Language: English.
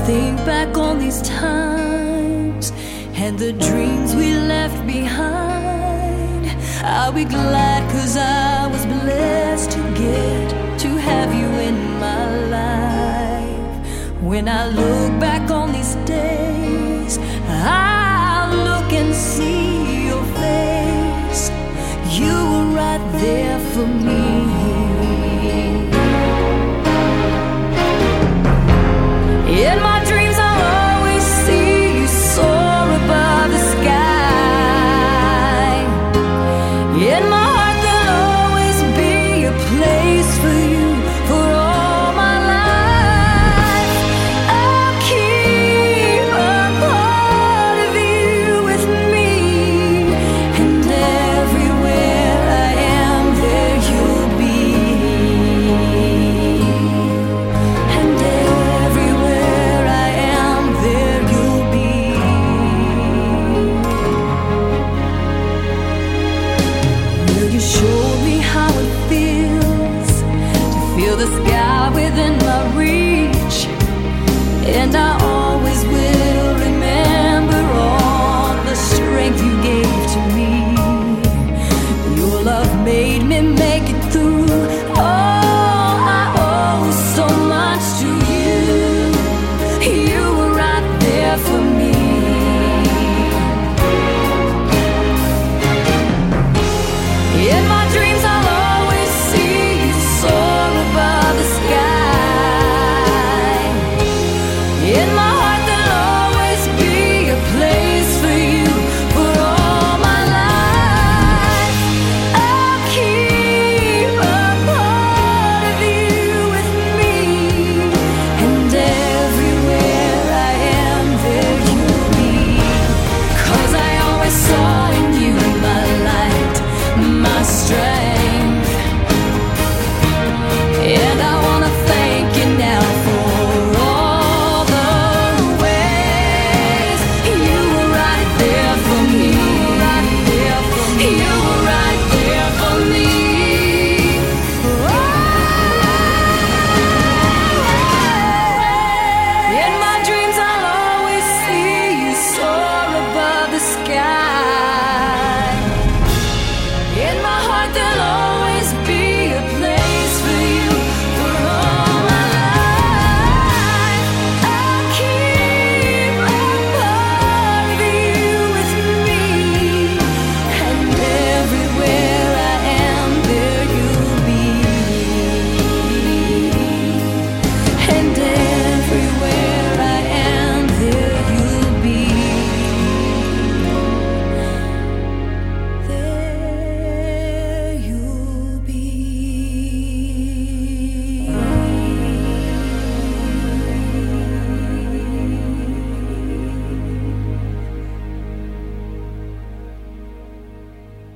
think back on these times and the dreams we left behind, I'll be glad 'cause I was blessed to get to have you in my life. When I look back on these days, I'll look and see your face. You were right there for me. In my dreams I'll always see you soar above the sky. In my heart there'll always be a place for you for all my life. I'll keep a part of you with me, and everywhere I am there you'll be. And everywhere I am there you'll be. Will you show me how it feels to feel the sky within my reach? And I